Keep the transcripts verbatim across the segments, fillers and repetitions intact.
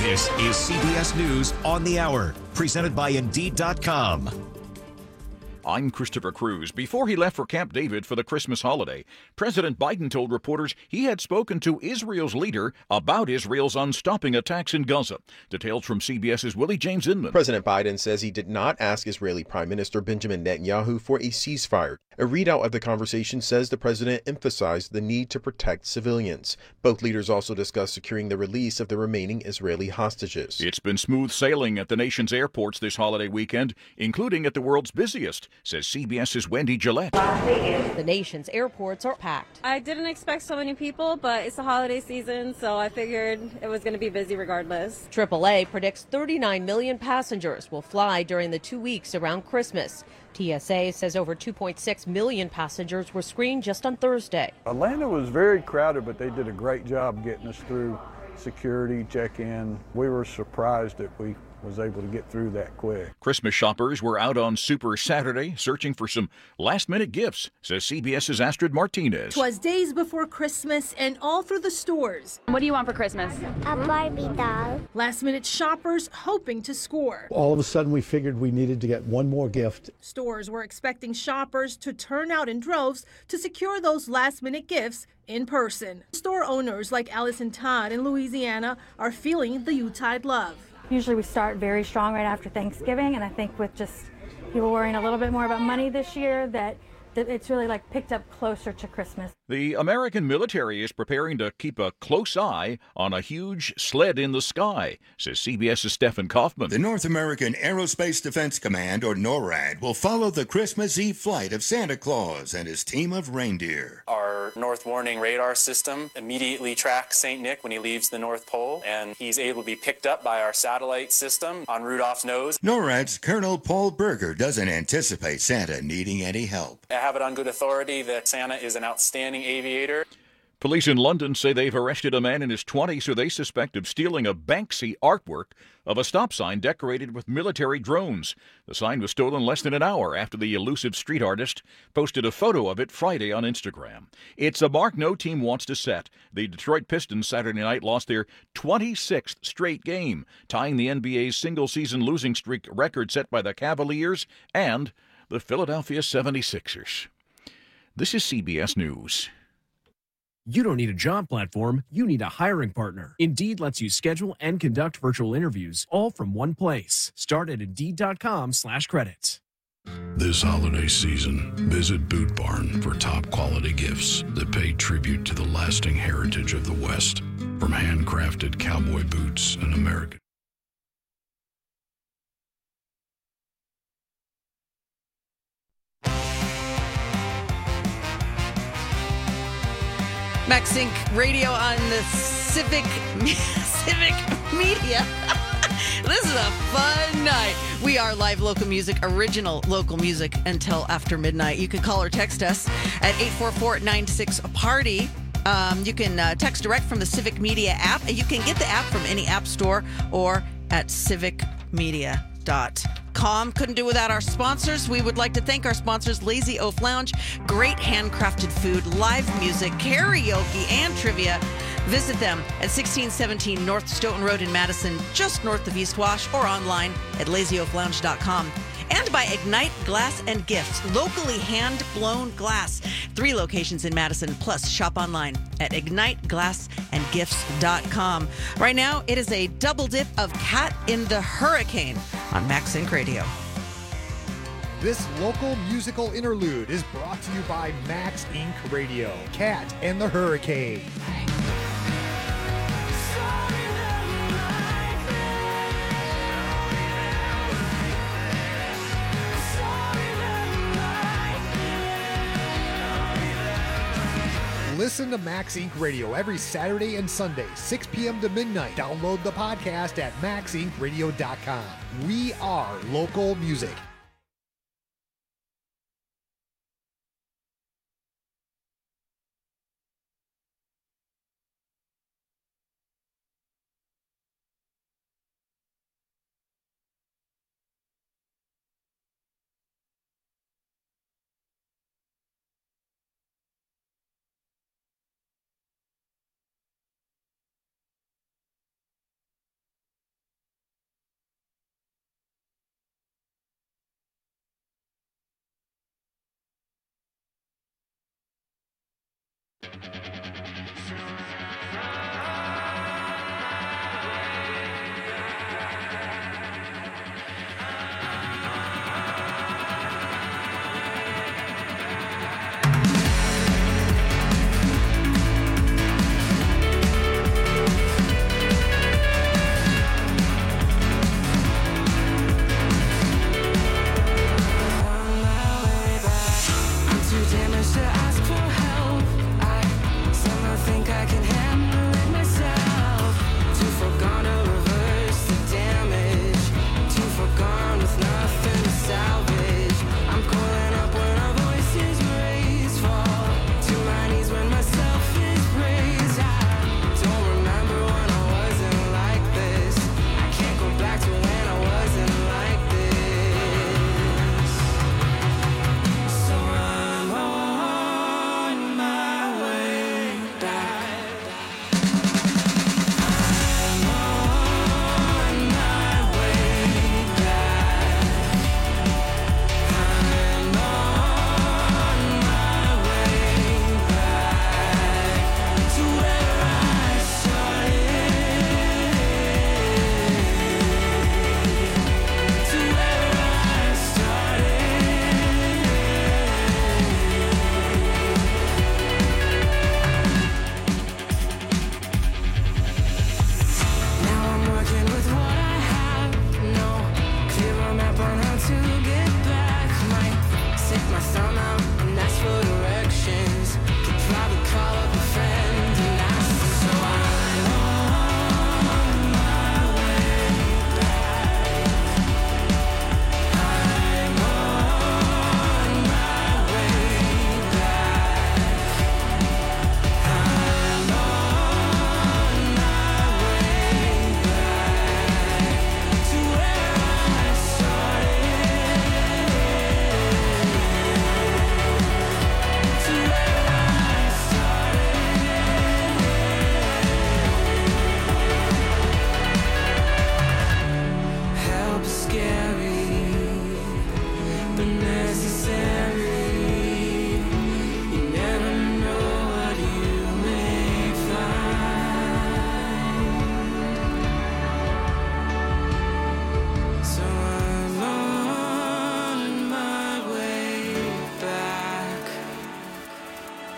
This is C B S News on the Hour, presented by Indeed dot com. I'm Christopher Cruz. Before he left for Camp David for the Christmas holiday, President Biden told reporters he had spoken to Israel's leader about Israel's unstopping attacks in Gaza. Details from CBS's Willie James Inman. President Biden says he did not ask Israeli Prime Minister Benjamin Netanyahu for a ceasefire. A readout of the conversation says the president emphasized the need to protect civilians. Both leaders also discussed securing the release of the remaining Israeli hostages. It's been smooth sailing at the nation's airports this holiday weekend, including at the world's busiest, says CBS's Wendy Gillette. The nation's airports are packed. I didn't expect so many people, but it's the holiday season, so I figured it was going to be busy regardless. triple A predicts thirty-nine million passengers will fly during the two weeks around Christmas. T S A says over two point six million passengers were screened just on Thursday. Atlanta was very crowded, but they did a great job getting us through security check-in. We were surprised that we was able to get through that quick. Christmas shoppers were out on Super Saturday searching for some last-minute gifts, says CBS's Astrid Martinez. 'Twas days before Christmas and all through the stores. What do you want for Christmas? A Barbie doll. Last-minute shoppers hoping to score. All of a sudden, we figured we needed to get one more gift. Stores were expecting shoppers to turn out in droves to secure those last-minute gifts in person. Store owners like Allison Todd in Louisiana are feeling the Yuletide love. Usually we start very strong right after Thanksgiving, and I think with just people worrying a little bit more about money this year, that, that it's really like picked up closer to Christmas. The American military is preparing to keep a close eye on a huge sled in the sky, says CBS's Stephen Kaufman. The North American Aerospace Defense Command, or NORAD, will follow the Christmas Eve flight of Santa Claus and his team of reindeer. Our North Warning radar system immediately tracks Saint Nick when he leaves the North Pole, and he's able to be picked up by our satellite system on Rudolph's nose. NORAD's Colonel Paul Berger doesn't anticipate Santa needing any help. I have it on good authority that Santa is an outstanding aviator. Police in London say they've arrested a man in his twenties who they suspect of stealing a Banksy artwork of a stop sign decorated with military drones. The sign was stolen less than an hour after the elusive street artist posted a photo of it Friday on Instagram. It's a mark no team wants to set. The Detroit Pistons Saturday night lost their twenty-sixth straight game, tying the N B A's single-season losing streak record set by the Cavaliers and the Philadelphia seventy-sixers. This is C B S News. You don't need a job platform, you need a hiring partner. Indeed lets you schedule and conduct virtual interviews all from one place. Start at Indeed.com slash credits. This holiday season, visit Boot Barn for top quality gifts that pay tribute to the lasting heritage of the West. From handcrafted cowboy boots and American MaxSync Radio on the Civic Civic Media. This is a fun night. We are live local music, original local music until after midnight. You can call or text us at eight four four, nine six, party. Um, you can uh, text direct from the Civic Media app, and you can get the app from any app store or at civic media dot com. Couldn't do without our sponsors. We would like to thank our sponsors, Lazy Oaf Lounge, great handcrafted food, live music, karaoke, and trivia. Visit them at sixteen seventeen North Stoughton Road in Madison, just north of East Wash, or online at lazy oaf lounge dot com. And by Ignite Glass and Gifts, locally hand-blown glass. Three locations in Madison, plus shop online at ignite glass and gifts dot com. Right now, it is a double dip of Cat in the Hurricane on MaxSync Radio. This local musical interlude is brought to you by Max Incorporated. Radio, Cat and the Hurricane. Listen to Max Inc Radio every Saturday and Sunday, six p.m. to midnight. Download the podcast at max inc radio dot com. We are local music.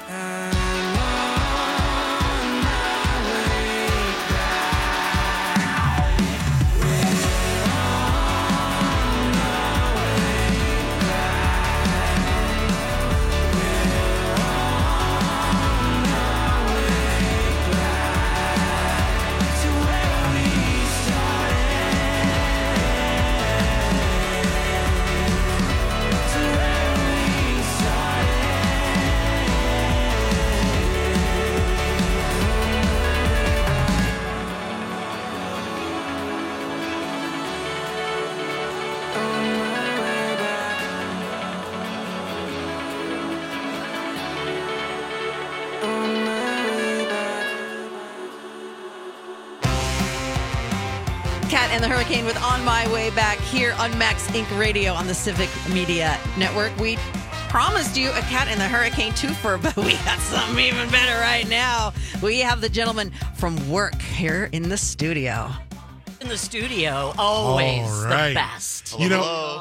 Cat and the Hurricane with On My Way Back here on Max Incorporated. Radio on the Civic Media Network. We promised you a Cat and the Hurricane twofer, but we got something even better right now. We have the gentleman from Work here in the studio. In the studio, always All right. the best. You know,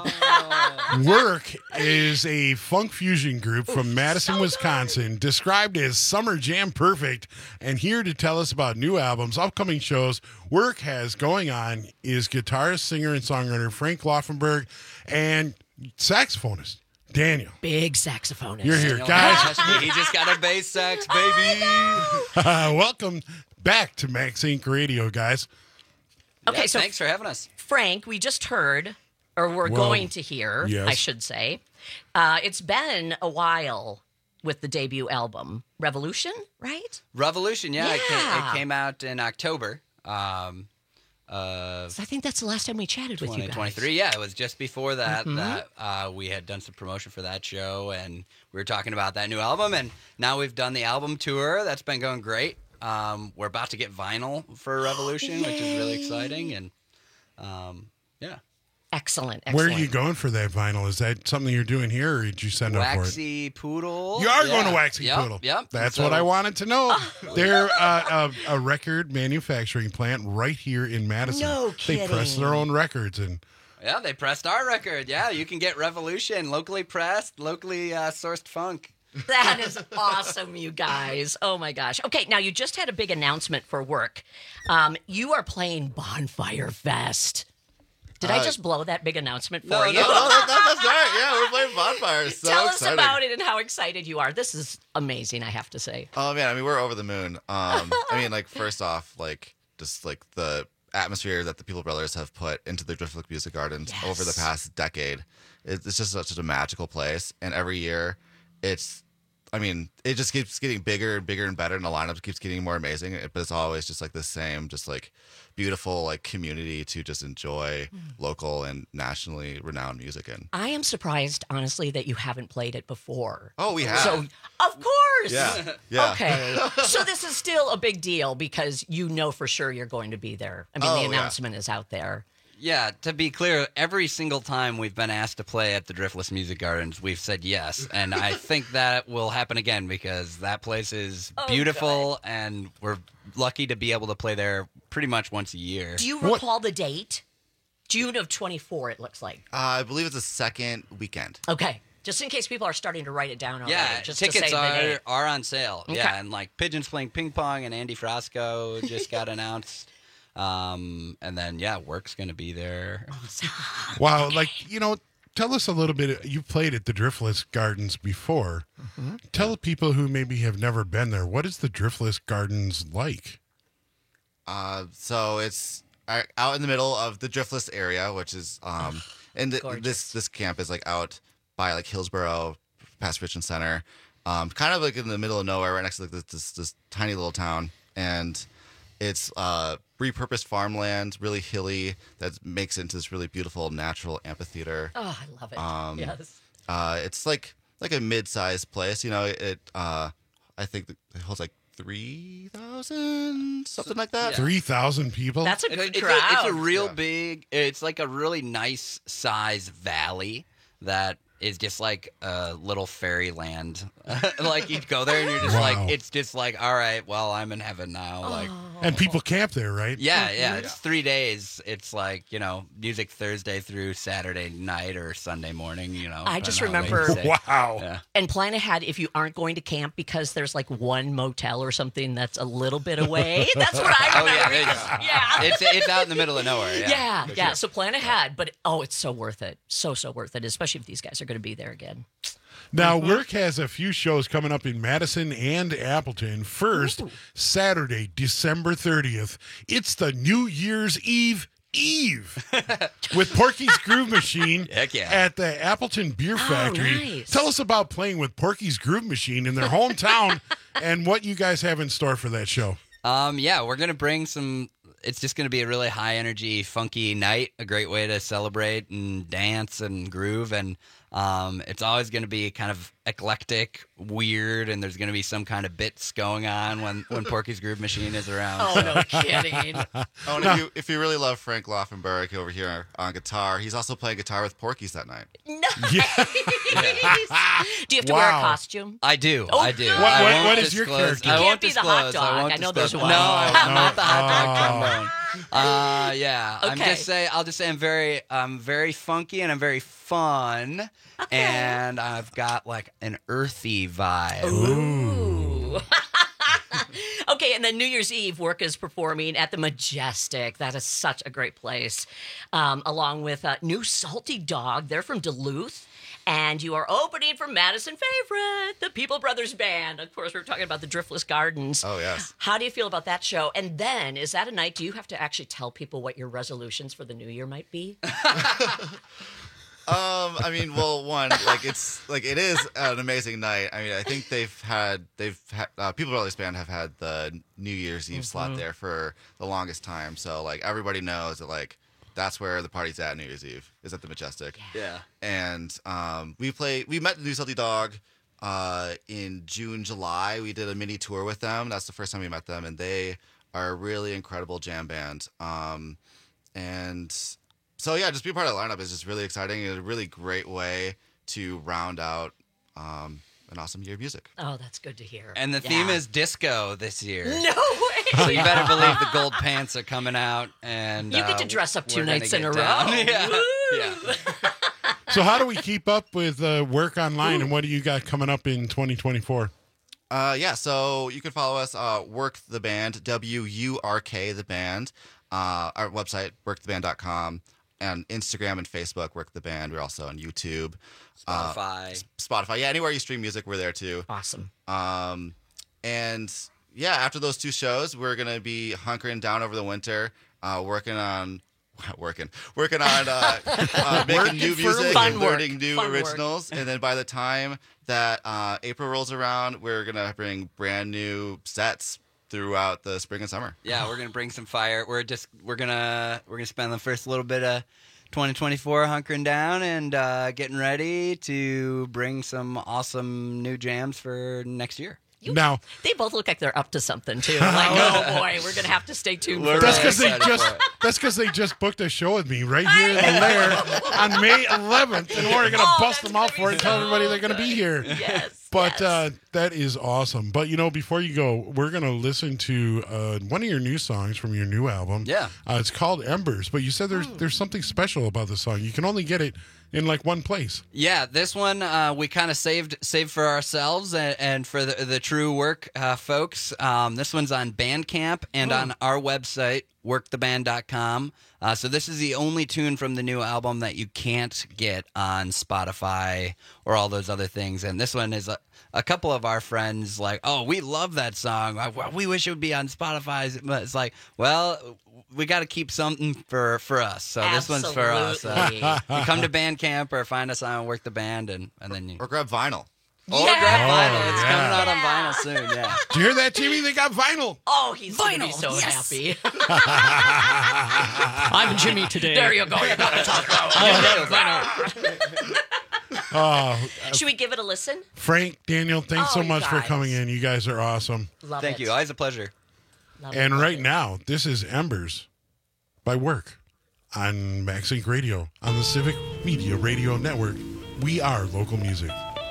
Work is a funk fusion group from Madison, Wisconsin, described as summer jam perfect, and here to tell us about new albums, upcoming shows, Work has going on is guitarist, singer, and songwriter Frank Laufenberg and saxophonist Daniel. Big saxophonist. You're here, guys. He just got a bass sax, baby. Uh, welcome back to Max Inc Radio, guys. Okay, Yeah, so thanks for having us. Frank, we just heard, or we're Whoa. going to hear, Yes. I should say. Uh, it's been a while with the debut album, Revolution, right? Revolution, yeah, It, came, Yeah. it came out in October. Um, uh, I think that's the last time we chatted with you twenty guys. twenty-three. Yeah, it was just before that Mhm. that uh, we had done some promotion for that show, and we were talking about that new album. And now we've done the album tour. That's been going great. Um, we're about to get vinyl for Revolution, which is really exciting. And um, yeah, Excellent, Where excellent. are you going for that vinyl? Is that something you're doing here, or did you send up for it? Waxy Poodle. You are Yeah. going to Waxy Yep, Poodle. Yep. That's So- what I wanted to know. They're uh, a, a record manufacturing plant right here in Madison. No They press kidding. their own records, and Yeah, they pressed our record. Yeah, you can get Revolution, locally pressed, locally uh, sourced funk. That is awesome, you guys. Oh, my gosh. Okay, now you just had a big announcement for Work. Um, you are playing Bonfire Fest. Did I Uh, just blow that big announcement for No, you? no, no, that, that's right. Yeah, we're playing Bonfire. So Tell exciting. us about it and how excited you are. This is amazing, I have to say. Oh man, I mean we're over the moon. Um, I mean like first off, like just like the atmosphere that the People Brothers have put into the Driftwood Music Gardens Yes. over the past decade. It's it's just such a magical place, and every year, it's. I mean, it just keeps getting bigger and bigger and better, and the lineup keeps getting more amazing. But it's always just like the same, just like beautiful like community to just enjoy local and nationally renowned music in. I am surprised, honestly, that you haven't played it before. Oh, we have. So, of course. Yeah, yeah. Okay. So this is still a big deal because you know for sure you're going to be there. I mean, Oh, the yeah. announcement is out there. Yeah, to be clear, every single time we've been asked to play at the Driftless Music Gardens, we've said yes. And I think that will happen again because that place is Oh, beautiful and we're lucky to be able to play there pretty much once a year. Do you recall the date? June of twenty-four, it looks like. Uh, I believe it's the second weekend. Okay. Just in case people are starting to write it down already. Yeah, just tickets to say the are, date. are on sale. Okay. Yeah, and like Pigeons Playing Ping Pong and Andy Frasco just got announced. Um, and then, yeah, Work's going to be there. wow, like you know, tell us a little bit. You played at the Driftless Gardens before. Mm-hmm. Tell people who maybe have never been there. What is the Driftless Gardens like? Uh, so it's uh, out in the middle of the Driftless area, which is um, and the, this this camp is like out by like Hillsborough, past Richmond Center, um, kind of like in the middle of nowhere, right next to like this this, this tiny little town, and it's uh repurposed farmland, really hilly, that makes it into this really beautiful natural amphitheater. Oh, I love it. Um, yes. Uh, it's like like a mid-sized place, you know. It uh, I think it holds like three thousand, something like that. Three thousand people. That's a It's, good it's crowd. a, it's a real big, it's like a really nice size valley that is just like a little fairyland. Like you go there and you're just Wow. like, it's just like, all right, well, I'm in heaven now. Like, And people camp there, right? yeah, yeah, it's three days. It's like, you know, music Thursday through Saturday night or Sunday morning, you know. I just depending on remember- what you say. Wow. Yeah. And plan ahead if you aren't going to camp because there's like one motel or something that's a little bit away. That's what I Oh, remember. yeah, there you go. Yeah. It's, it's out in the middle of nowhere. Yeah, Yeah, for yeah. sure. So plan ahead, but oh, it's so worth it. So so worth it, especially if these guys are going to be there again. Now, Work has a few shows coming up in Madison and Appleton. First, Saturday, December thirtieth, it's the New Year's Eve Eve with Porky's Groove Machine Heck yeah. at the Appleton Beer Factory. nice. Tell us about playing with Porky's Groove Machine in their hometown and what you guys have in store for that show. Um, yeah, we're gonna bring some. It's just gonna be a really high energy, funky night. A great way to celebrate and dance and groove, and um, it's always gonna be kind of eclectic, weird, and there's gonna be some kind of bits going on when when Porky's Groove Machine is around. Oh, so. no kidding. Oh, and if you, if you really love Frank Laufenberg over here on guitar, he's also playing guitar with Porky's that night. Nice. Do you have to wear a Wow. costume? I do. Oh, I do. good. What- I what- won't what is your disclose- character? I You won't can't be the hot disclose. I dog. won't I know disclose. there's one. No, I'm No. not the hot dog Oh. trombone. Uh, yeah. I'm Okay. just say. I'll just say I'm very, I'm very funky and I'm very fun, and I've got like an earthy vibe. Ooh. Okay, and then New Year's Eve, Work is performing at the Majestic. That is such a great place. Um, along with uh, New Salty Dog. They're from Duluth. And you are opening for Madison favorite, the People Brothers Band. Of course, we're talking about the Driftless Gardens. Oh, yes. How do you feel about that show? And then, is that a night, do you have to actually tell people what your resolutions for the new year might be? Um, I mean, well, one, like it's like it is an amazing night. I mean, I think they've had they've had uh, People Brothers Band have had the New Year's Eve slot there for the longest time. So like everybody knows that like that's where the party's at New Year's Eve is at the Majestic. Yeah. And um, we play we met the New Salty Dog uh, in June, July. We did a mini tour with them. That's the first time we met them, and they are a really incredible jam band. Um, and So yeah, just being part of the lineup is just really exciting. It's a really great way to round out um, an awesome year of music. Oh, that's good to hear. And the Yeah. theme is disco this year. No way! So you better believe the gold pants are coming out, and You get uh, to dress up two we're gonna nights in get a down. row. Yeah, Woo! yeah. So how do we keep up with uh, Work online, and what do you got coming up in twenty twenty-four? Uh, yeah, so you can follow us, uh, Work the Band, W U R K the band, uh, our website, work the band dot com, and Instagram and Facebook, Work the Band. We're also on YouTube. Spotify. Uh, S- Spotify. Yeah, anywhere you stream music, we're there too. Awesome. Um, and yeah, after those two shows, we're going to be hunkering down over the winter, uh, working on... Working, working on uh, uh, making Working new for music, fun and work. learning new Fun work. originals, and then by the time that uh, April rolls around, we're gonna bring brand new sets throughout the spring and summer. Yeah, we're gonna bring some fire. We're just we're gonna we're gonna spend the first little bit of twenty twenty-four hunkering down and uh, getting ready to bring some awesome new jams for next year. You, Now- they both look like they're up to something too. Like, oh boy, we're gonna have to stay tuned. We're for That's really this. because they excited just for it. that's because they just booked a show with me right here in the lair on May eleventh, and we're gonna Oh, bust that's them out gonna for be it and tell so everybody they're gonna be here. Yes, But yes. uh, that is awesome. But you know, before you go, we're gonna listen to uh, one of your new songs from your new album. Yeah. uh, it's called Embers. But you said there's there's something special about the song. You can only get it in like one place. Yeah, this one uh, we kind of saved saved for ourselves and, and for the the true work uh, folks. Um, this one's on Bandcamp and on our website, work the band dot com. Uh, so this is the only tune from the new album that you can't get on Spotify or all those other things. And this one is a, a couple of our friends like, oh, we love that song. I- well, we wish it would be on Spotify. But it's like, well, we got to keep something for, for us. So this one's for us. Uh, Absolutely. you come to Bandcamp or find us on Work the Band, and, and then you... Or grab vinyl. Oh, Yeah. grab vinyl. Oh, It's yeah. coming out on vinyl soon, yeah. Do you hear that, Jimmy? They got vinyl. Oh, he's gonna be Vinyl, so yes. happy. I'm Jimmy today. There you go. You got to talk about Oh, Should we give it a listen? Frank, Daniel, thanks Oh, so you much for guys. coming in. You guys are awesome. Love Thank it. you. Always a pleasure. Love it, And love right it. now, this is Embers by Work on Max Inc Radio on the Civic Media Radio Network We are local music.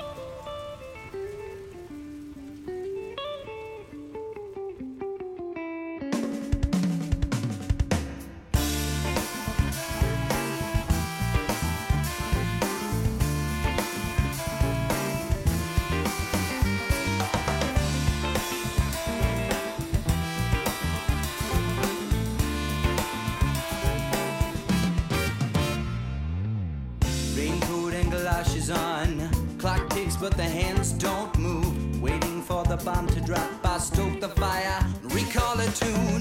Raincoat and galoshes on. Clock ticks, but the hands don't move. Waiting for the bomb to drop. I stoke the fire, recall a tune.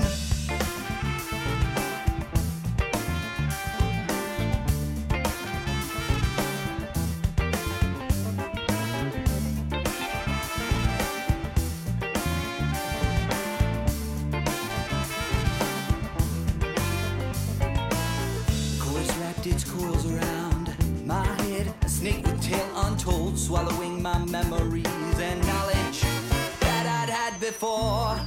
Chorus wrapped its coils around my head, a snake with tail untold, swallowing my memories and knowledge that I'd had before.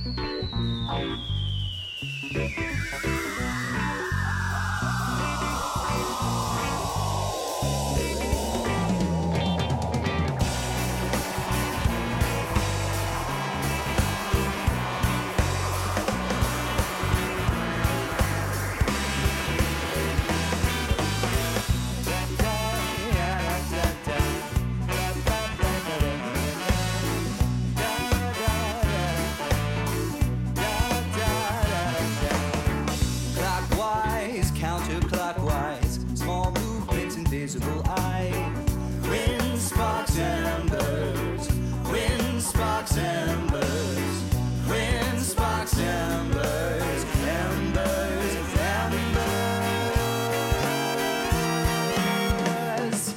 Clockwise, counterclockwise, small movements, invisible eye. Wind sparks embers, wind sparks embers, wind sparks embers, embers, embers.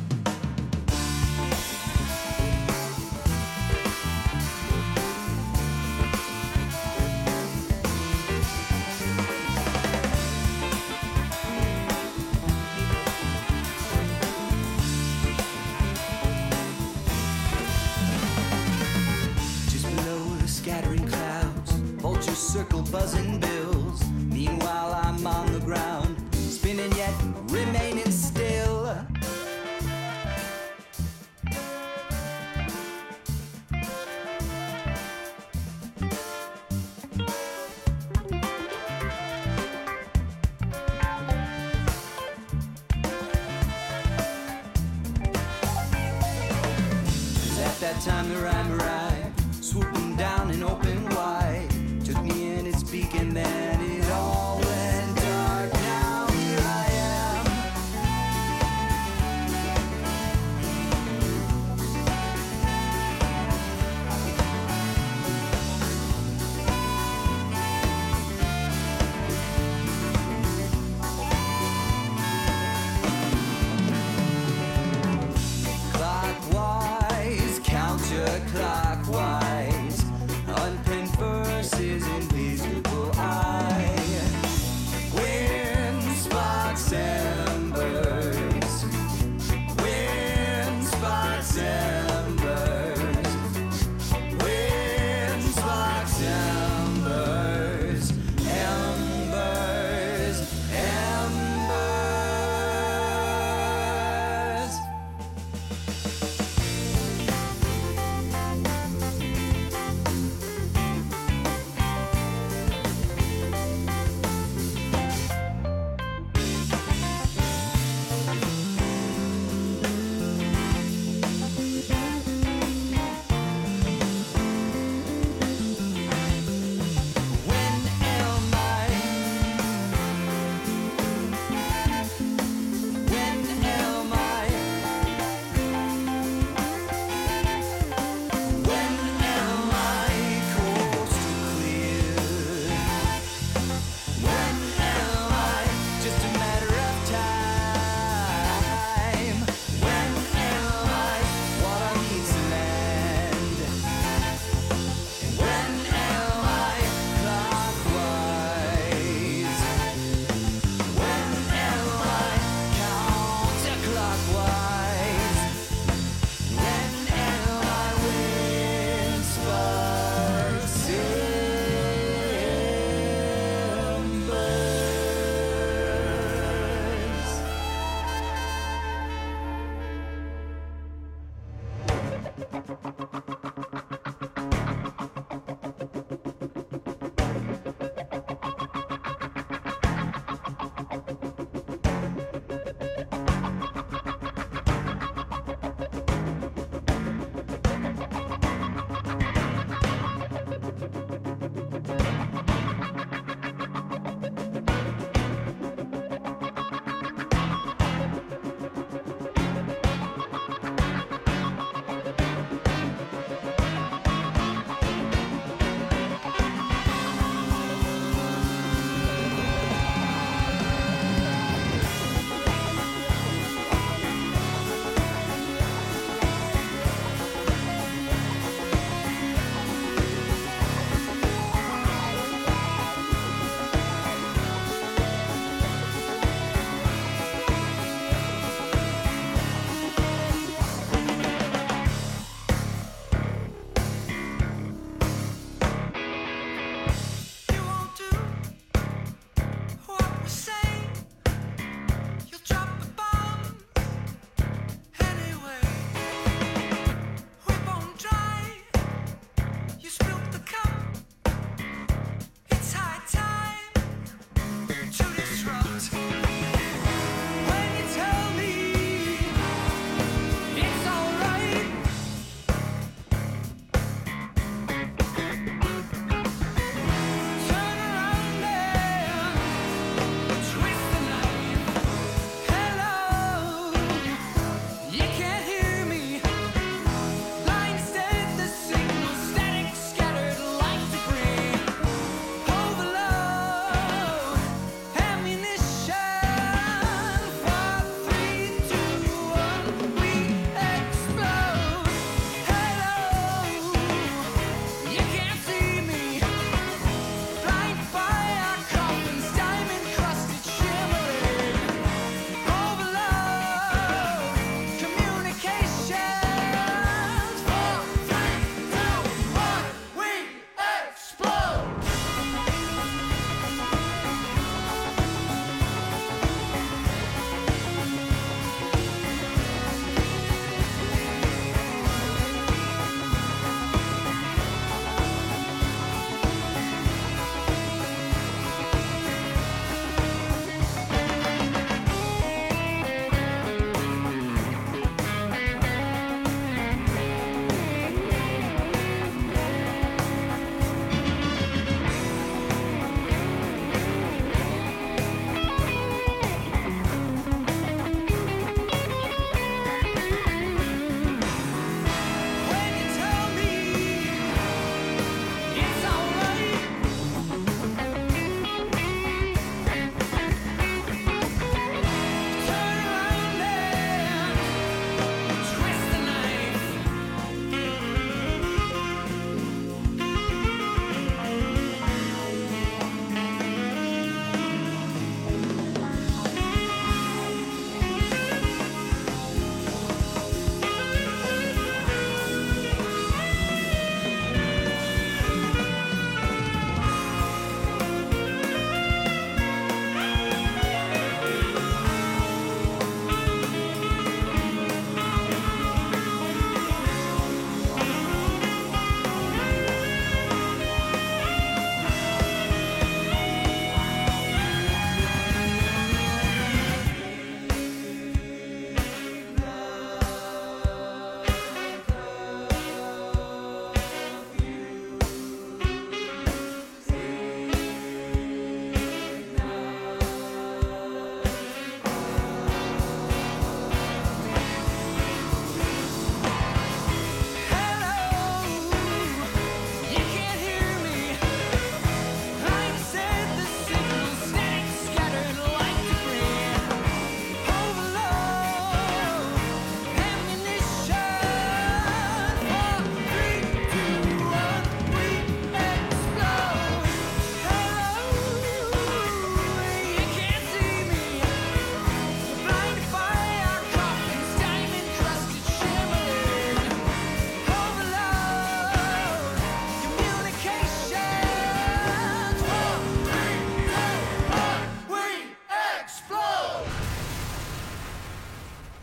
Just below the scattering clouds, vultures circle buzzing bills. Meanwhile, I'm on the ground, spinning yet remaining still. Cause at that time the rhyme arrived, swooping down and open wide, took me in its beak and then it all went.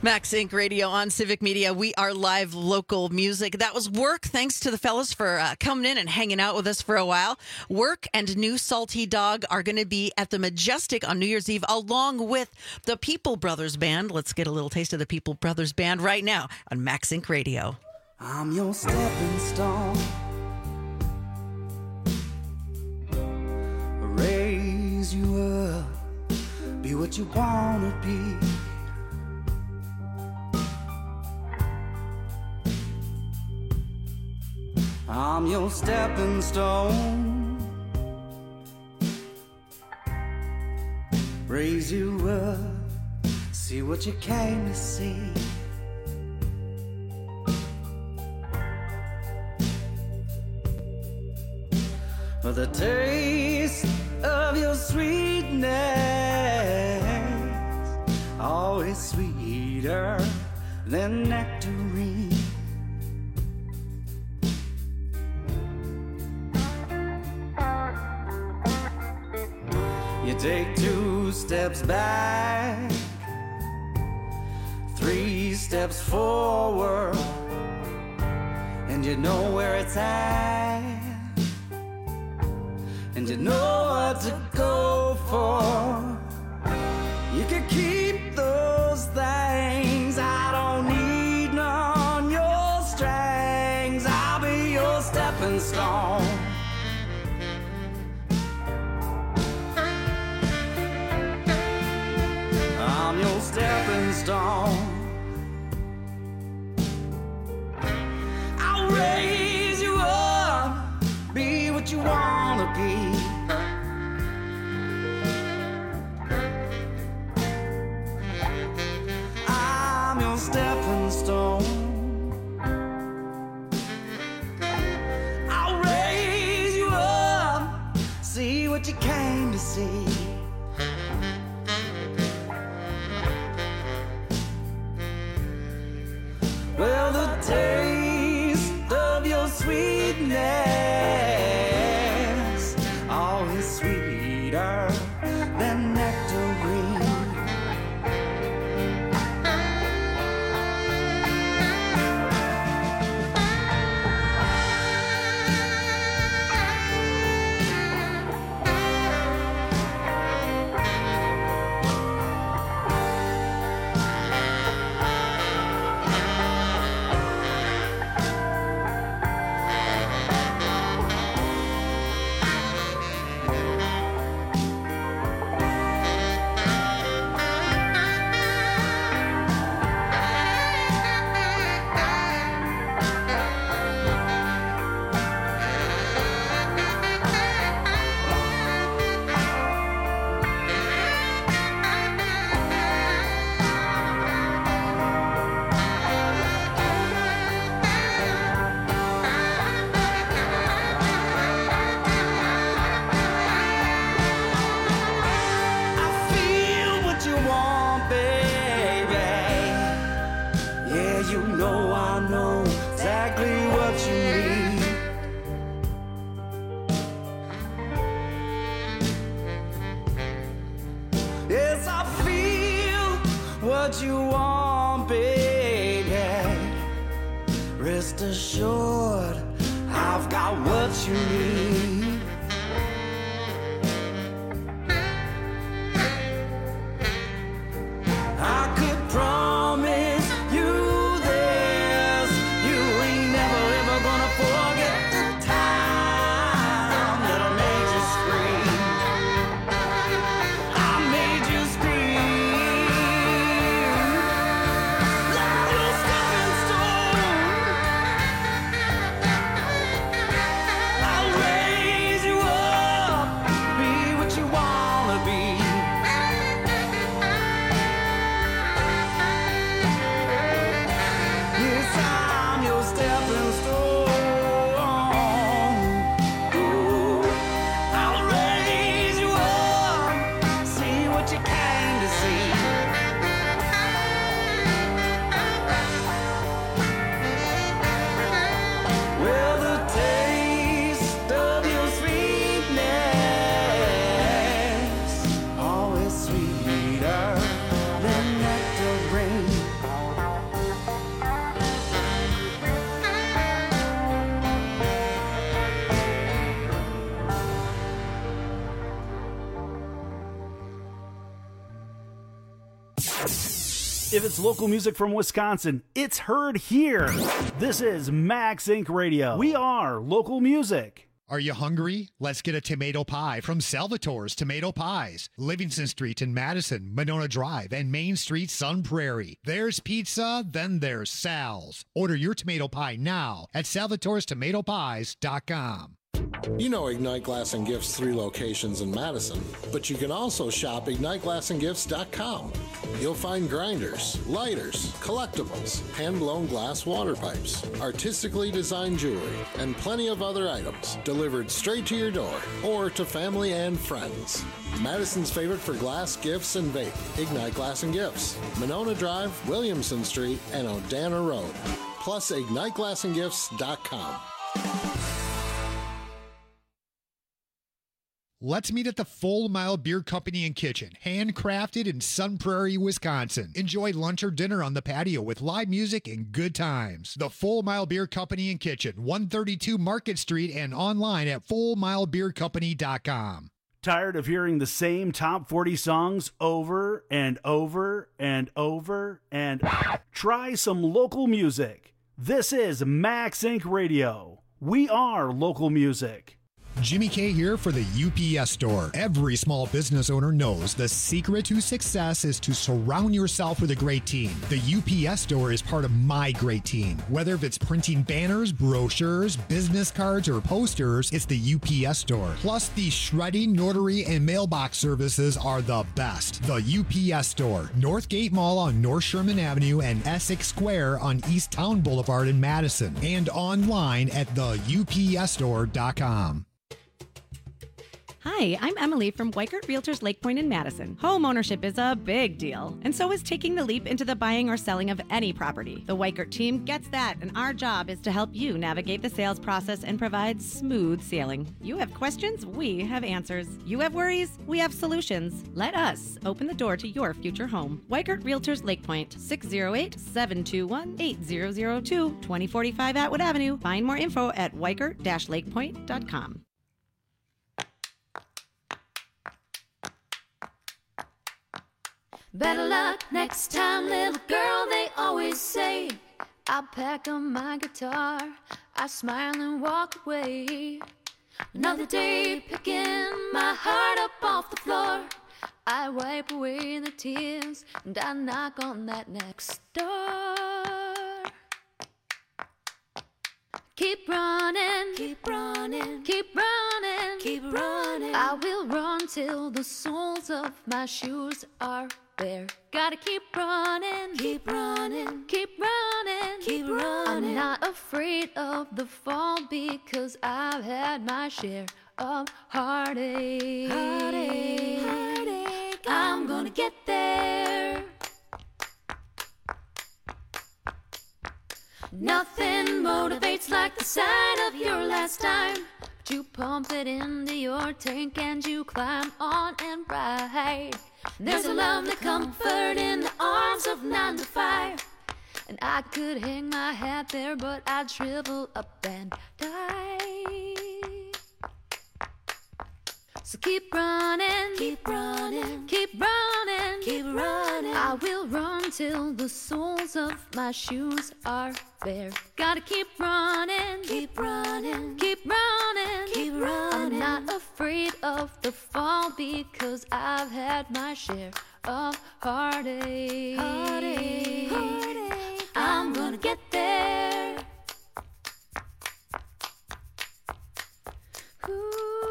Max Inc Radio on Civic Media. We are live local music. That was Work. Thanks to the fellas for uh, coming in and hanging out with us for a while. Work and New Salty Dog are going to be at the Majestic on New Year's Eve along with the People Brothers Band. Let's get a little taste of the People Brothers Band right now on Max Inc Radio. I'm your stepping stone. Raise you up. Be what you wanna be. I'm your stepping stone. Raise you up. See what you came to see. For the taste of your sweetness, always sweeter than nectarine. You take two steps back, three steps forward, and you know where it's at. And you know what to go for. You can keep those things. I don't need none your strings. I'll be your stepping stone. I'm your stepping stone. I'll raise you up. Be what you wanna be. I'm your stepping stone. I'll raise you up. See what you came to see. Well, the taste of your sweetness, always sweeter than nectarine. What you want, baby. Rest assured, I've got what you need. I could promise you this: you ain't never ever gonna forget the time that I made you scream. I made you scream. I'll raise If it's local music from Wisconsin, it's heard here. This is Max Inc Radio. We are local music. Are you hungry? Let's get a tomato pie from Salvatore's Tomato Pies. Livingston Street in Madison, Monona Drive, and Main Street, Sun Prairie. There's pizza, then there's Sal's. Order your tomato pie now at salvatores tomato pies dot com. You know Ignite Glass and Gifts' three locations in Madison, but you can also shop ignite glass and gifts dot com. You'll find grinders, lighters, collectibles, hand-blown glass water pipes, artistically designed jewelry, and plenty of other items delivered straight to your door or to family and friends. Madison's favorite for glass, gifts, and vape, Ignite Glass and Gifts, Monona Drive, Williamson Street, and Odana Road. Plus ignite glass and gifts dot com. Let's meet at the Full Mile Beer Company and Kitchen, handcrafted in Sun Prairie, Wisconsin. Enjoy lunch or dinner on the patio with live music and good times. The Full Mile Beer Company and Kitchen, one thirty-two Market Street, and online at full mile beer company dot com. Tired of hearing the same top forty songs over and over and over and try some local music. This is Max Inc Radio. We are local music. Jimmy K here for the U P S Store. Every small business owner knows the secret to success is to surround yourself with a great team. The U P S Store is part of my great team. Whether it's printing banners, brochures, business cards, or posters, it's the U P S Store. Plus, the shredding, notary, and mailbox services are the best. The U P S Store, Northgate Mall on North Sherman Avenue and Essex Square on East Town Boulevard in Madison, and online at the U P S store dot com. Hi, I'm Emily from Weikert Realtors Lake Point in Madison. Home ownership is a big deal, and so is taking the leap into the buying or selling of any property. The Weikert team gets that, and our job is to help you navigate the sales process and provide smooth sailing. You have questions, we have answers. You have worries, we have solutions. Let us open the door to your future home. Weikert Realtors Lake Point, six oh eight, seven two one, eight zero zero two, twenty forty-five Atwood Avenue. Find more info at weikert dash lake point dot com. Better luck next time, little girl, they always say. I pack up my guitar, I smile and walk away. Another day picking my heart up off the floor. I wipe away the tears and I knock on that next door. Keep running, keep running, keep running, keep running. I will run till the soles of my shoes are bare. Gotta keep running, keep running, keep running, keep running. I'm not afraid of the fall because I've had my share of heartache. Heartache, heartache. I'm gonna get there. Nothing motivates like the sight of your last time. But you pump it into your tank and you climb on and ride. There's a lovely comfort in the arms of nine to five. And I could hang my hat there, but I'd shrivel up and die. So keep running, keep running, keep running, keep running. I will run till the soles of my shoes are bare. Gotta keep running, keep running, keep running, keep running. I'm not afraid of the fall because I've had my share of heartache. Heartache, heartache. I'm gonna get there. Ooh.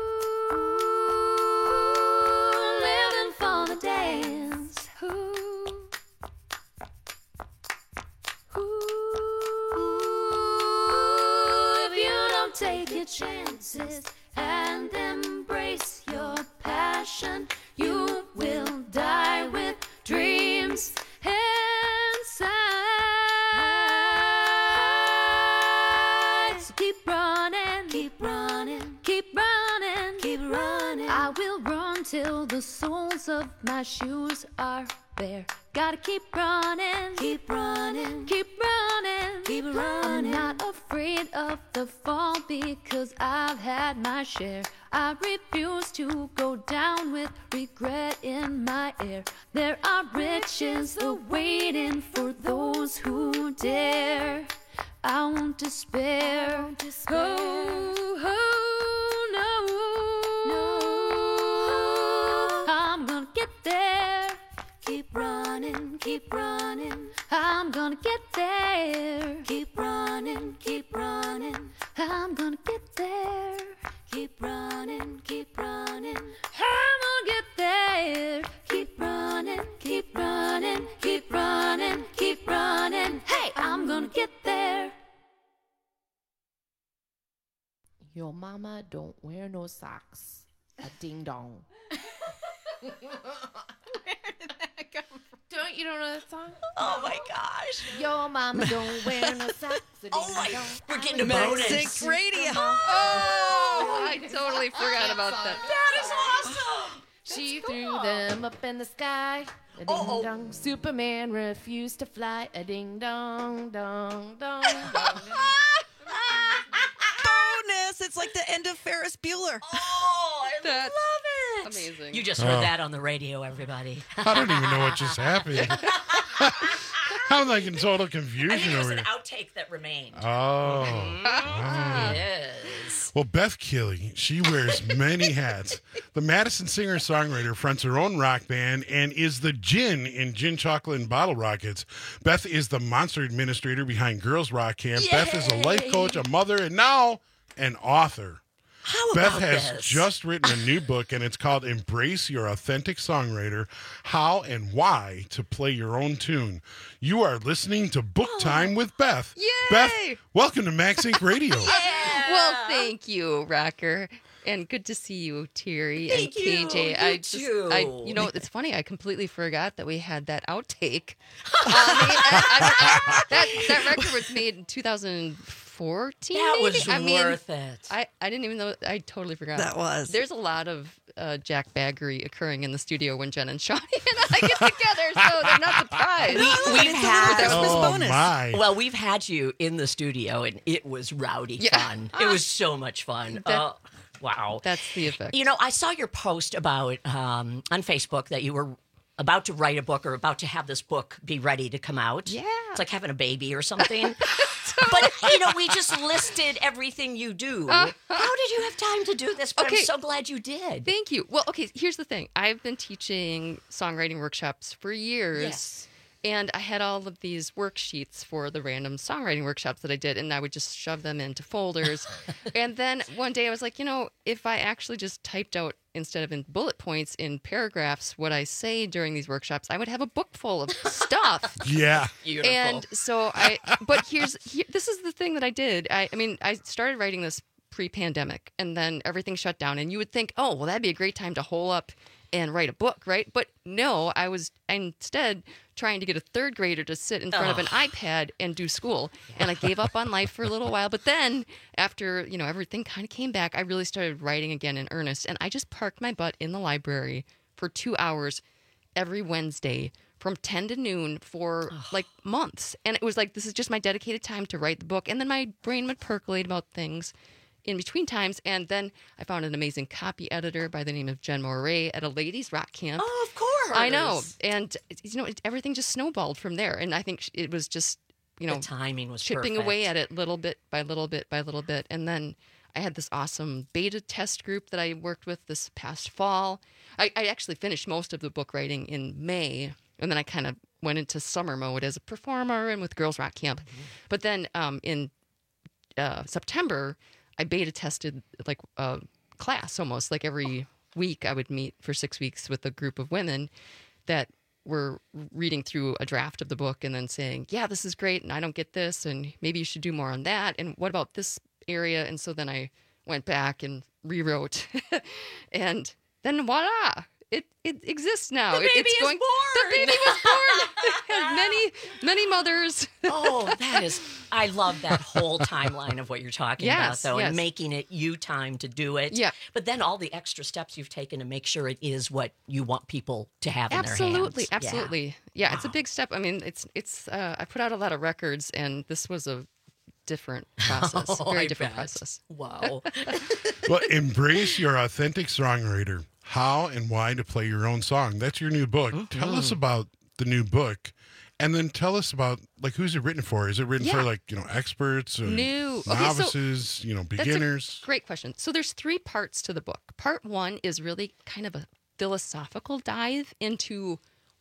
Dance. Ooh. Ooh. If you don't take your chances and embrace your passion, you will die with dreams inside. So keep running, keep running, keep running, keep running. I will run till the soles of my shoes are bare. Gotta keep running, keep running, keep running. keep running. I'm not afraid of the fall because I've had my share. I refuse to go down with regret in my air. There are riches awaiting for those who dare. I won't despair. I won't despair. Oh, oh, no. No. I'm gonna get there. Keep running, keep running. I'm gonna get there. Keep running, keep running. I'm gonna get there. Keep running, keep running. I'm gonna get there. Keep running, keep running, keep running, keep running. Hey, I'm gonna get there. Your mama don't wear no socks. A ding dong. Where did that come from? Don't you don't know that song? Oh my gosh. Your mama don't wear no socks. A Oh ding my, dong. we're getting a bonus. Sync Radio. Oh, I totally forgot about that. That is awesome. She threw them up in the sky. A ding Oh, oh. dong. Superman refused to fly. A ding dong, dong, dong, dong. Bonus! It's like the end of Ferris Bueller. Oh, I That's love it. amazing. You just heard Oh. that on the radio, everybody. I don't even know what just happened. I'm like in total I think confusion it was over an here. outtake that remained. Oh. Mhm. Ah. Yes. Well, Beth Keeley, she wears many hats. The Madison singer-songwriter fronts her own rock band and is the gin in Gin Chocolate and Bottle Rockets. Beth is the monster administrator behind Girls Rock Camp. Yay! Beth is a life coach, a mother, and now an author. How Beth about has this? just written a new book, and it's called Embrace Your Authentic Songwriter, How and Why to Play Your Own Tune. You are listening to Book Time with Beth. Yay! Beth, welcome to Max Inc Radio. Well, thank you, Rocker. And good to see you, Terry Thank and you. K J. You I just, too. I, you know, it's funny. I completely forgot that we had that outtake. uh, I, I, that that record was made in two thousand fourteen. That maybe? was I mean, worth it. I, I didn't even know. I totally forgot. That was. There's a lot of uh, Jack Baggery occurring in the studio when Jen and Shawnee and I get together, so they're not surprised. We, we've had That was Oh, bonus. my. Well, we've had you in the studio, and it was rowdy Yeah. fun. It was so much fun. That- Uh, wow. That's the effect. You know, I saw your post about um, on Facebook that you were about to write a book or about to have this book be ready to come out. Yeah. It's like having a baby or something. But, you know, we just listed everything you do. How did you have time to do this? But Okay. I'm so glad you did. Thank you. Well, okay, here's the thing. I've been teaching songwriting workshops for years. Yes. And I had all of these worksheets for the random songwriting workshops that I did, and I would just shove them into folders. And then one day I was like, you know, if I actually just typed out, instead of in bullet points, in paragraphs, what I say during these workshops, I would have a book full of stuff. Yeah. Beautiful. And so I, but here's, here, this is the thing that I did. I, I mean, I started writing this pre-pandemic, and then everything shut down. And you would think, oh, well, that'd be a great time to hole up and write a book, right? But no, I was instead trying to get a third grader to sit in front of an iPad and do school. And I gave up on life for a little while. But then after, you know, everything kind of came back, I really started writing again in earnest. And I just parked my butt in the library for two hours every Wednesday from ten to noon for like months. And it was like, this is just my dedicated time to write the book. And then my brain would percolate about things in between times. And then I found an amazing copy editor by the name of Jen Moray at a ladies rock camp. Oh, of course. I know. And, you know, it, everything just snowballed from there. And I think it was just, you know, the timing was chipping perfect. away at it little bit by little bit by little bit. And then I had this awesome beta test group that I worked with this past fall. I, I actually finished most of the book writing in May. And then I kind of went into summer mode as a performer and with Girls Rock Camp. Mm-hmm. But then um, in uh, September, I beta tested like a class almost. Like every week I would meet for six weeks with a group of women that were reading through a draft of the book and then saying, yeah, this is great and I don't get this and maybe you should do more on that. And what about this area? And so then I went back and rewrote and then voila. it it exists now. The It- baby it's is going. born. The baby was born. It has many many mothers. Oh, that is, I love that whole timeline of what you're talking about, Yes, though, yes. and making it you time to do it. Yeah. But then all the extra steps you've taken to make sure it is what you want people to have in their hands. Absolutely, Yeah. absolutely. Yeah, it's a big step. I mean, it's it's. Uh, I put out a lot of records, and this was a different process. Oh, Very I different bet. process. Wow. Well, embrace your authentic songwriter. How and why to play your own song. That's your new book. Mm-hmm. Tell us about the new book, and then tell us about like who's it written for? Is it written for Yeah. like you know experts or New- okay, so novices? you know, That's a beginners. great question. So there's three parts to the book. Part one is really kind of a philosophical dive into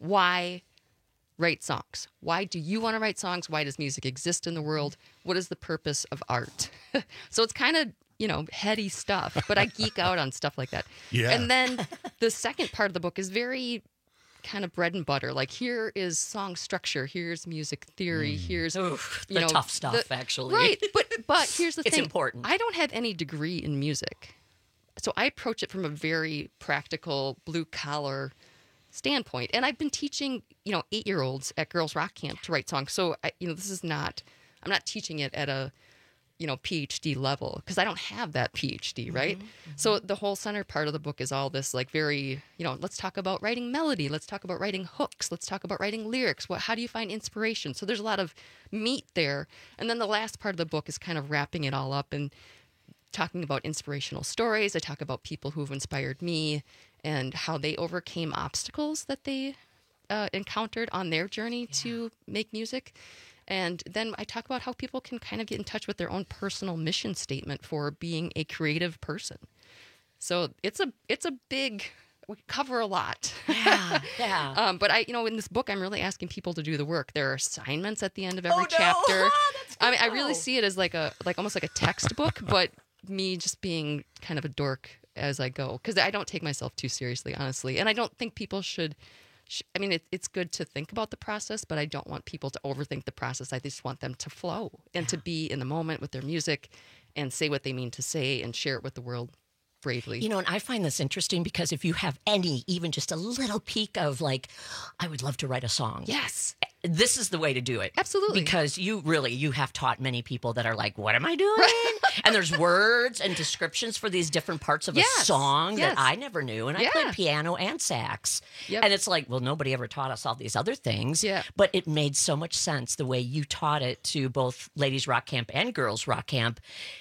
why write songs. Why do you want to write songs? Why does music exist in the world? What is the purpose of art? So it's kind of, you know, heady stuff, but I geek out on stuff like that. Yeah. And then the second part of the book is very kind of bread and butter. Like, here is song structure, here's music theory, here's you the know tough stuff, the- actually. Right, but but here's the It's thing. important. I don't have any degree in music, so I approach it from a very practical, blue collar standpoint. And I've been teaching, you know, eight year olds at Girls Rock Camp to write songs. So I, you know, this is not. I'm not teaching it at a, you know, PhD level, because I don't have that PhD, right? So the whole center part of the book is all this like very, you know, let's talk about writing melody, let's talk about writing hooks, let's talk about writing lyrics. What, how do you find inspiration? So there's a lot of meat there. And then the last part of the book is kind of wrapping it all up and talking about inspirational stories. I talk about people who've inspired me and how they overcame obstacles that they uh, encountered on their journey to make music. And then I talk about how people can kind of get in touch with their own personal mission statement for being a creative person. So it's a it's a big, we cover a lot. Yeah, yeah. um, but I, you know, in this book, I'm really asking people to do the work. There are assignments at the end of every Oh, no. chapter. That's I mean, I good. really see it as like a like almost like a textbook, but me just being kind of a dork as I go, because I don't take myself too seriously, honestly, and I don't think people should. I mean, it, it's good to think about the process, but I don't want people to overthink the process. I just want them to flow and to be in the moment with their music and say what they mean to say and share it with the world bravely. You know, and I find this interesting because if you have any, even just a little peek of like, I would love to write a song. Yes. This is the way to do it. Absolutely. Because you really, you have taught many people that are like, what am I doing? And there's words and descriptions for these different parts of Yes. a song Yes. that I never knew. And I Yeah. played piano and sax. Yep. And it's like, well, nobody ever taught us all these other things. Yeah. But it made so much sense the way you taught it to both Ladies Rock Camp and Girls Rock Camp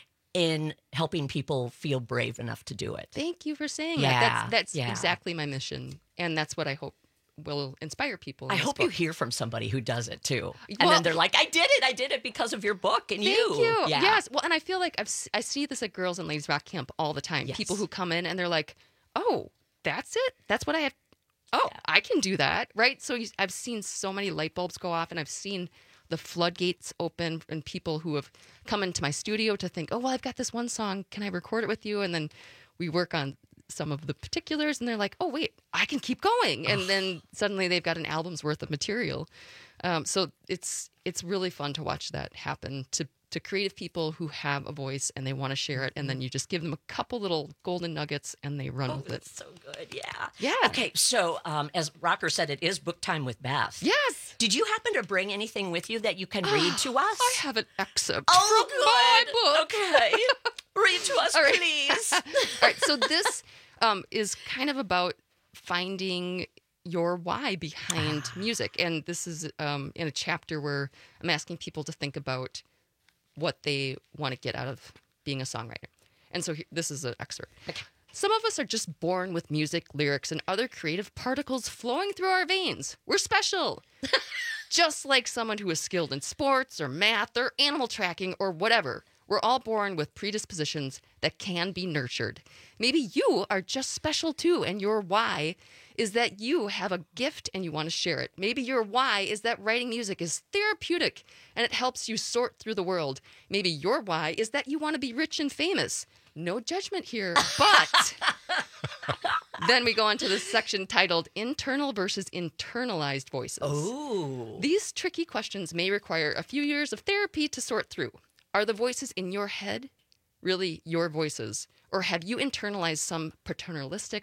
in helping people feel brave enough to do it. Thank you for saying Yeah, that. That's, that's yeah. exactly my mission. And that's what I hope will inspire people. in I this hope you book. hear from somebody who does it too. And Well- then they're like, I did it. I did it because of your book and Thank you. you. Yeah. Yes. Well, and I feel like I've, s- I see this at Girls and Ladies Rock Camp all the time. Yes. People who come in and they're like, oh, that's it? That's what I have. Oh, I can do that. Right. So you, I've seen so many light bulbs go off, and I've seen the floodgates open, and people who have come into my studio to think, oh, well, I've got this one song. Can I record it with you? And then we work on some of the particulars, and they're like, oh, wait, I can keep going. And then suddenly they've got an album's worth of material. Um, so it's it's really fun to watch that happen to to creative people who have a voice and they want to share it, and then you just give them a couple little golden nuggets and they run Oh, with it. that's so good. Yeah. Yeah. Okay. So, um, as Rocker said, it is book time with Beth. Yes. Did you happen to bring anything with you that you can read to us? I have an excerpt Oh, from my book. Okay. Read to us, All right. please. All right. So this um, is kind of about finding your why behind music. And this is um, in a chapter where I'm asking people to think about what they want to get out of being a songwriter. And so here, this is an excerpt. Some of us are just born with music, lyrics, and other creative particles flowing through our veins. We're special. Just like someone who is skilled in sports or math or animal tracking or whatever. We're all born with predispositions that can be nurtured. Maybe you are just special too, and your why is that you have a gift and you want to share it. Maybe your why is that writing music is therapeutic and it helps you sort through the world. Maybe your why is that you want to be rich and famous. No judgment here, but then we go on to this section titled Internal versus Internalized Voices. Oh. These tricky questions may require a few years of therapy to sort through. Are the voices in your head really your voices? Or have you internalized some paternalistic,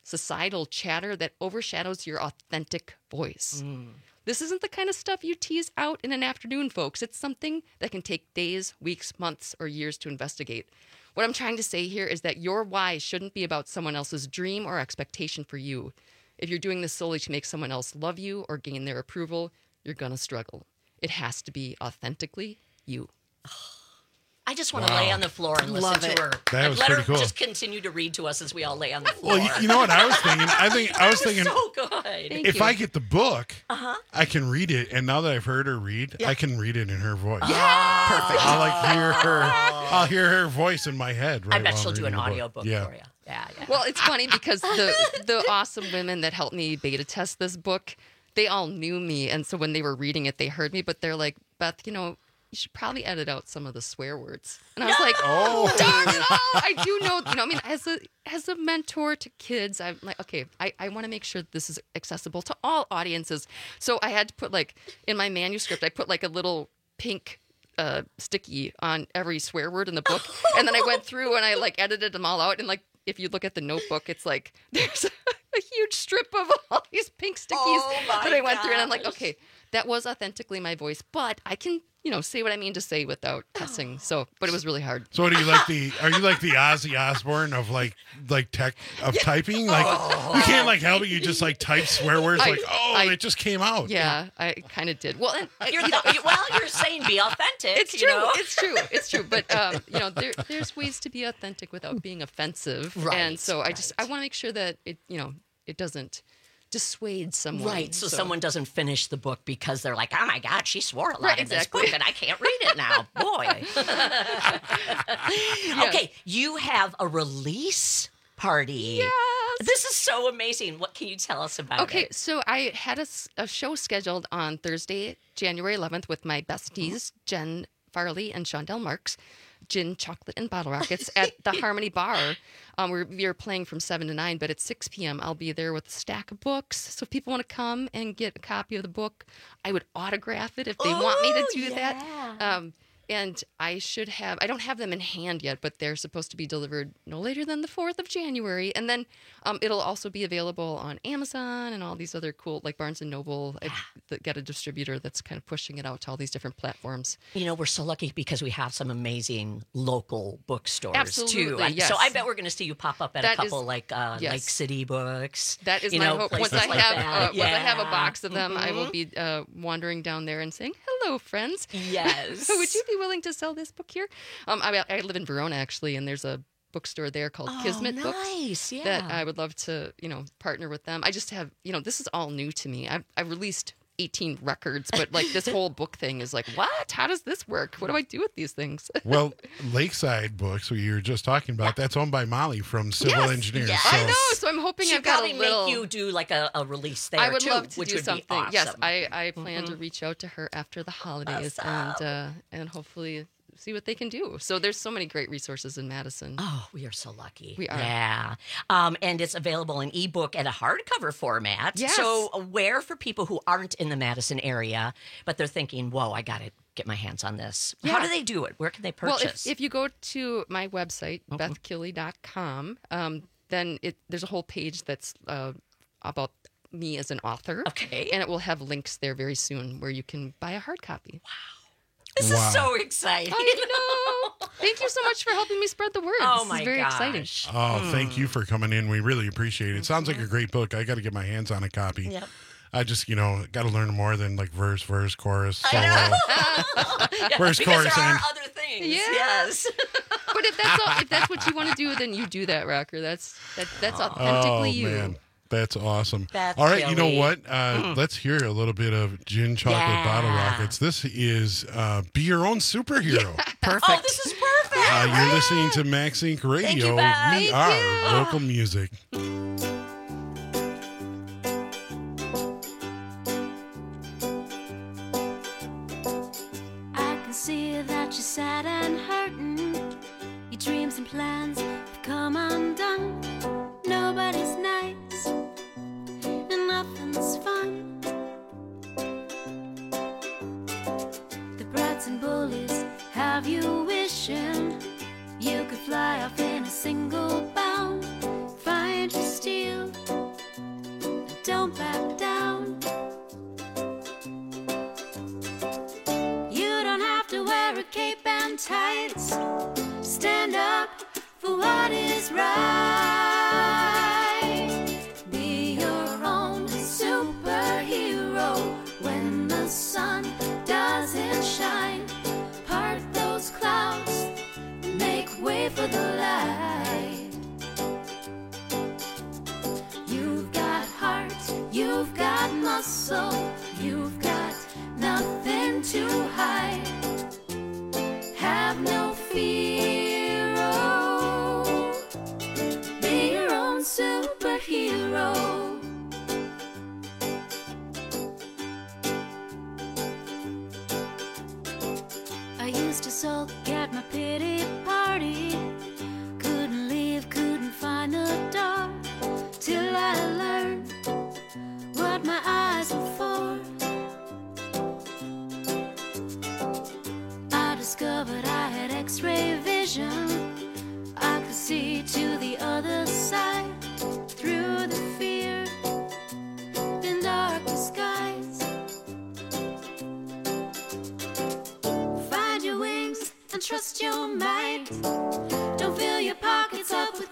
societal chatter that overshadows your authentic voice. Mm. This isn't the kind of stuff you tease out in an afternoon, folks. It's something that can take days, weeks, months, or years to investigate. What I'm trying to say here is that your why shouldn't be about someone else's dream or expectation for you. If you're doing this solely to make someone else love you or gain their approval, you're going to struggle. It has to be authentically you. I just want to Wow. lay on the floor and Love listen it. to her. That and was let her pretty cool. just continue to read to us as we all lay on the floor. Well, you, you know what I was thinking? I think I was thinking so good. if I get the book, Uh-huh. I can read it, and now that I've heard her read, I can read it in her voice. Yeah. Perfect. I'll like hear her. I'll hear her voice in my head. Right I bet while she'll I'm do an reading the audio book yeah. for you. Yeah, yeah. Well, it's funny because the the awesome women that helped me beta test this book, they all knew me, and so when they were reading it, they heard me, but they're like, Beth, you know, you should probably edit out some of the swear words. And I was like, Oh. darn it all. I do know, you know, I mean, as a as a mentor to kids, I'm like, okay, I, I want to make sure this is accessible to all audiences. So I had to put like, in my manuscript, I put like a little pink uh, sticky on every swear word in the book. And then I went through and I like edited them all out. And like, if you look at the notebook, it's like, there's a, a huge strip of all these pink stickies Oh my that I went through. And I'm like, gosh. okay, that was authentically my voice, but I can, you know, say what I mean to say without cussing. So, but it was really hard. So, do you like the? Are you like the Ozzy Osbourne of like like tech of typing? Like you can't like help it. You just like type swear words. I- like oh, I- it just came out. Yeah, I kind of did. Well, and, You're you know, th- well, you're saying be authentic. it's you true. know? It's true. It's true. But um, you know, there, there's ways to be authentic without being offensive. Right, And so I just I want to make sure that it, you know, it doesn't dissuade someone. Right, so, someone doesn't finish the book because they're like, oh my God, she swore a lot Right, in exactly. this book and I can't read it now. Boy. Okay, you have a release party. Yes. This is so amazing. What can you tell us about Okay, it? so I had a, s- a show scheduled on Thursday, January eleventh, with my besties, Jen Farley and Shondell Marks, Gin, Chocolate, and Bottle Rockets at the Harmony Bar. Um, we're, we're playing from seven to nine, but at six p.m. I'll be there with a stack of books. So if people want to come and get a copy of the book, I would autograph it if they want me to do that. Um, and I should have, I don't have them in hand yet, but they're supposed to be delivered no later than the fourth of January. And then um, it'll also be available on Amazon and all these other cool, like Barnes and Noble. I've th- got a distributor that's kind of pushing it out to all these different platforms. You know, we're so lucky because we have some amazing local bookstores Absolutely, too. And yes. So I bet we're going to see you pop up at That a couple is- like uh, yes. Lake City Books. That is you my know, hope. Once places I like have that. uh, once I have a Yeah. box of them, I will Mhm. be uh, wandering down there and saying, "Hello, friends. Yes. Would you be willing to sell this book here?" Um, I, I live in Verona actually, and there's a bookstore there called Oh, Kismet Books. nice, yeah. That I would love to, you know, partner with them. I just have, you know, this is all new to me. I've I've released eighteen records, but like this whole book thing is like, what? How does this work? What do I do with these things? Well, Lakeside Books, who you were just talking about, that's owned by Molly from Civil Yes. Engineers. Yes. So I know, so I'm hoping She'd I've got probably a little. make you do like a, a release there I would too, love to which do would something. Be awesome. Yes, I, I plan to Mhm. reach out to her after the holidays and uh, and hopefully see what they can do. So there's so many great resources in Madison. Oh, we are so lucky. We are. Yeah. Um, and it's available in ebook and a hardcover format. Yes. So where for people who aren't in the Madison area, but they're thinking, whoa, I got to get my hands on this. How Yeah. do they do it? Where can they Well, purchase? if, if you go to my website, beth killey dot com, um, then it, there's a whole page that's uh, about me as an author. Okay. And it will have links there very soon where you can buy a hard copy. Wow. This Wow. is so exciting. I know. Thank you so much for helping me spread the word. Oh, this my is very gosh. exciting. Oh, thank you for coming in. We really appreciate it. Sounds like a great book. I got to get my hands on a copy. Yep. I just, you know, got to learn more than like verse, verse, chorus, solo. Yeah, Where's because chorus there are in? other things. Yeah. Yes. But if that's all, if that's what you want to do, then you do that, Rocker. That's that, that's Oh, authentically you. man. That's awesome. That's All right, you know Kelly. what? Uh, Mm. Let's hear a little bit of Gin Chocolate Yeah. Bottle Rockets. This is uh, Be Your Own Superhero. Perfect. Oh, this is perfect. Uh, you're listening to Max Inc Radio. you, Beth. We Thank are you. local music. I can see that you're sad and hurting. Your dreams and plans have come undone. Nobody's nice, and nothing's fun. The brats and bullies have you wishing you could fly off in a single bound. Find your steel is right. Be your own superhero when the sun doesn't shine. Part those clouds, make way for the light. You've got heart, you've got muscle, you've got nothing to hide. Have no fear, oh, be your own superhero. I used to sulk at my pity party, couldn't leave, couldn't find the door, till I learned what my eyes were for. I discovered I had X-ray vision. I could see to the other side, through the fear in dark skies. Find your wings and trust your might. Don't fill your pockets up with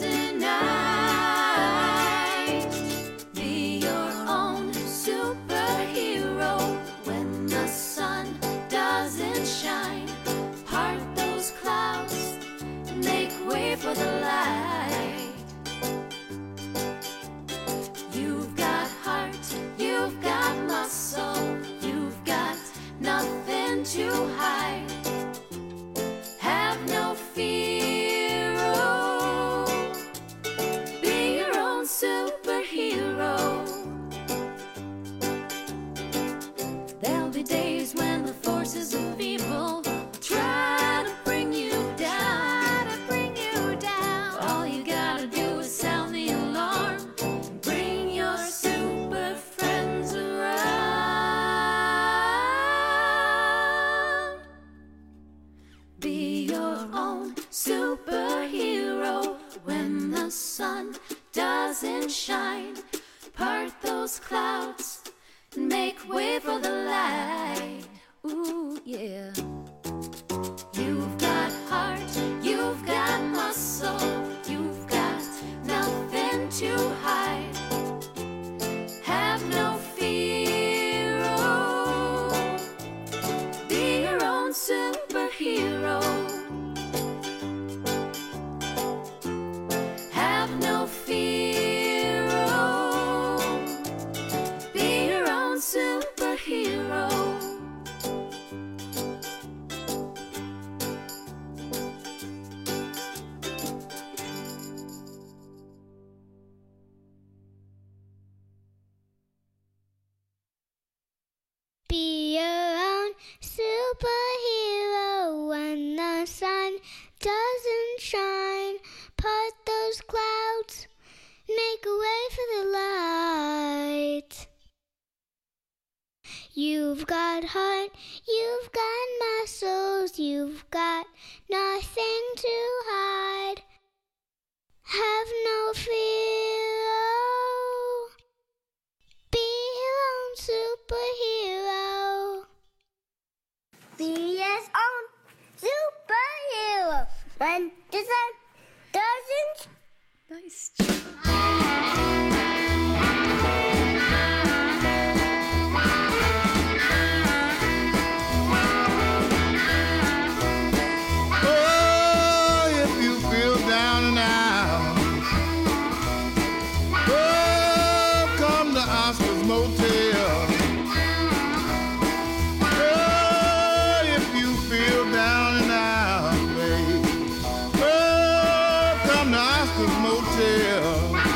kryptonite. Be your own superhero when the sun doesn't shine. Part those clouds and make way for the light. You've got heart, you've got muscle, you've got nothing to hide. Have no fear, oh, be your own superhero. There'll be days when the forces of evil try to bring you down, to bring you down. All you gotta do is sound the alarm, bring your super friends around. Be your own superhero when the sun doesn't shine. Part those clouds and make way for the light. Ooh, yeah. You've got heart, you've got muscle, you've got nothing to hide. Have no fear, oh, be your own superhero. Have no fear, oh, be your own superhero. Be your own superhero when the sun doesn't shine. Part those clouds, make a way for the light. You've got heart, you've got muscles, you've got nothing to hide. Have no fear, oh, be your own superhero. Be your own superhero when the sun doesn't. Nice. Oh, if you feel down and out, oh, come to Oscar's Motel. Oh, if you feel down and out, babe, oh, come to Oscar's Motel.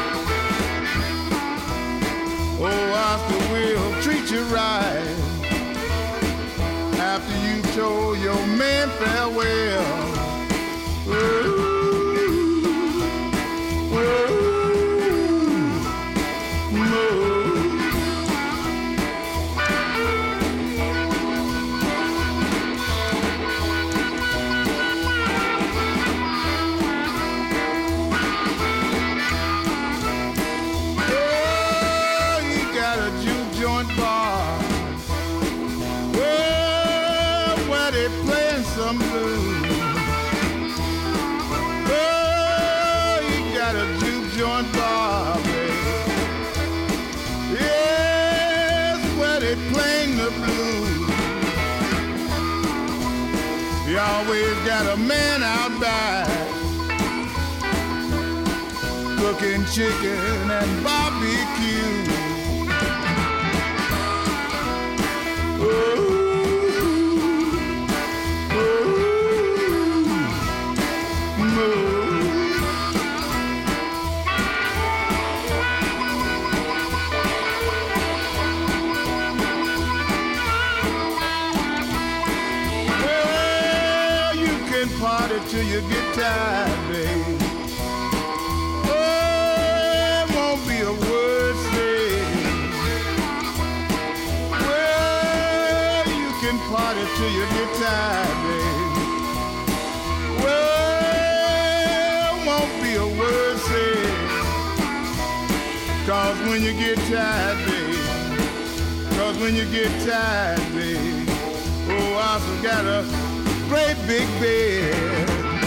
Oh, Oscar will treat you right after you told your man farewell. Ooh, ooh, oh, you got a juke joint bar. Oh, where they playing some blues. got a juke joint bar, baby. Yes, where they playing the blues. You always got a man out back cooking chicken and barbecue. Oh. Till you get tired, babe. Oh, it won't be a word said. Well, you can party till you get tired, babe. Well, won't be a word said. Cause when you get tired, babe. Cause when you get tired, babe. Oh, I forgot a great big bed.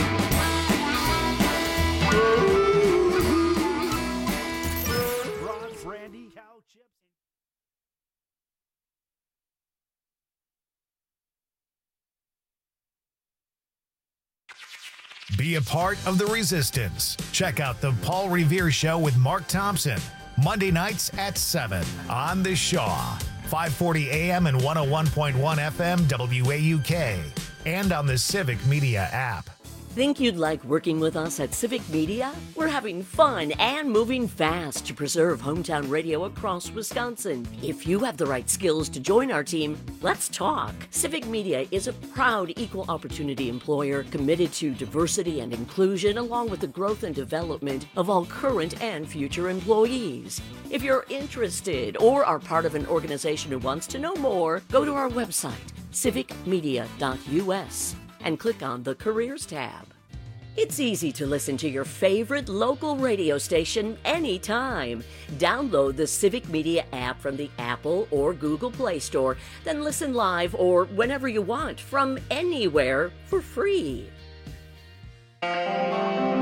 Be a part of the resistance. Check out the Paul Revere Show with Mark Thompson, Monday nights at seven on The Shaw, five forty A M and one oh one point one F M W A U K, and on the Civic Media app. Think you'd like working with us at Civic Media? We're having fun and moving fast to preserve hometown radio across Wisconsin. If you have the right skills to join our team, let's talk. Civic Media is a proud equal opportunity employer committed to diversity and inclusion along with the growth and development of all current and future employees. If you're interested or are part of an organization who wants to know more, go to our website, civic media dot U S. and click on the Careers tab. It's easy to listen to your favorite local radio station anytime. Download the Civic Media app from the Apple or Google Play Store, then listen live or whenever you want from anywhere for free.